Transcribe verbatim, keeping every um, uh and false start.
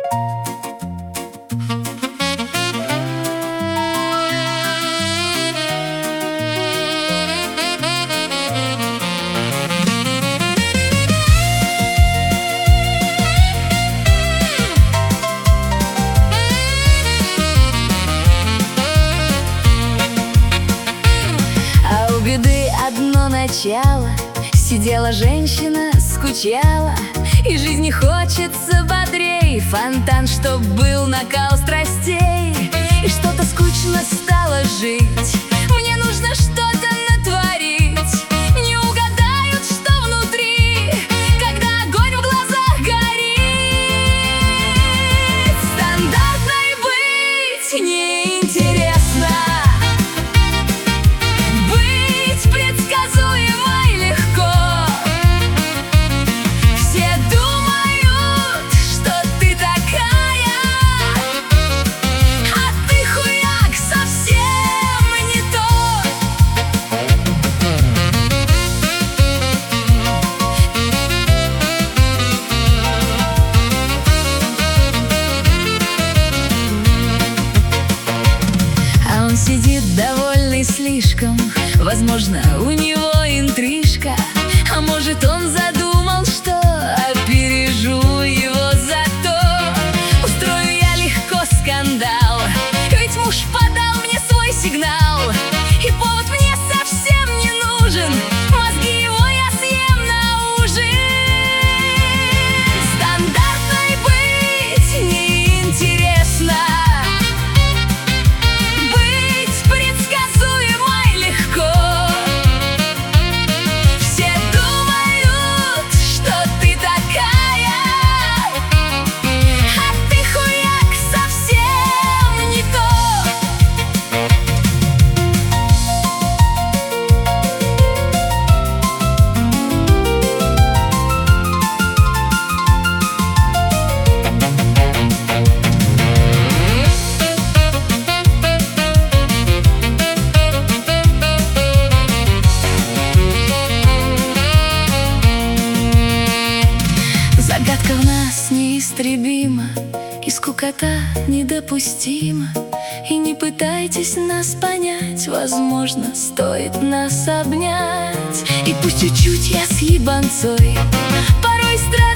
Одно начало. Сидела женщина, скучала, и жизни хочется бодрей. Фонтан, чтоб был накал страстей, и что-то скучно стало жить. Мне нужно что-то натворить. Не угадают, что внутри, когда огонь в глазах горит. Стандартной быть неинтересно. Сидит довольный слишком. Возможно, у него интрижка, а может, он задумал, что опережу его. Зато устрою я легко скандал, ведь муж подал мне свой сигнал, и повод мне совсем не нужен. Мозги его я съем на ужин. Стандартной быть неинтересно. Загадка в нас неистребима, и скукота недопустима. И не пытайтесь нас понять, возможно, стоит нас обнять. И пусть чуть-чуть я с ебанцой порой страшно.